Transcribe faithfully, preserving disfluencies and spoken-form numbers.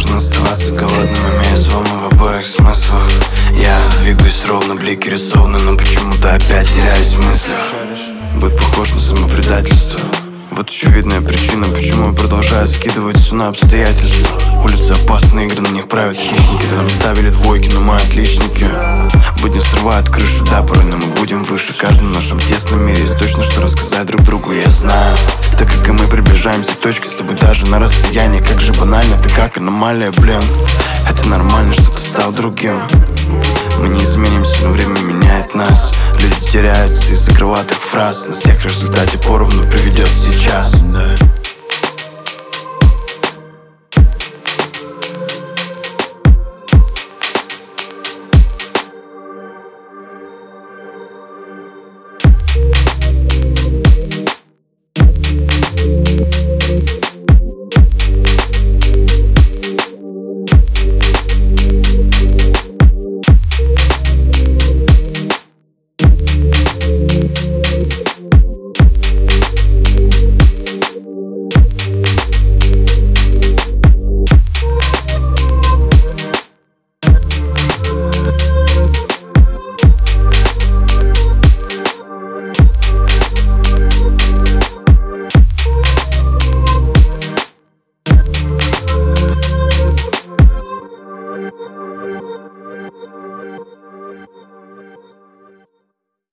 Опасно оставаться голодным, имея сломы в обоих смыслах. Я двигаюсь ровно, блики рисованы, но почему-то опять теряюсь в мыслях. Быть похож на самопредательство. Вот очевидная причина, почему я продолжаю скидывать все на обстоятельства. Улицы опасные, игры, на них правят хищники. Нам ставили двойки, но мы отличники. Будни срывают крышу, да, порой, но мы будем выше. Каждый в нашем тесном мире есть точно, что рассказать друг другу, я знаю. Так как и мы приближаемся к точке с тобой даже на расстоянии. Как же банально, ты как аномалия, блин. Это нормально, что ты стал другим. Мы не изменимся, но время меняет нас. Люди теряются из-за кроватых фраз. Нас всех в результате поровну приведет сейчас, да.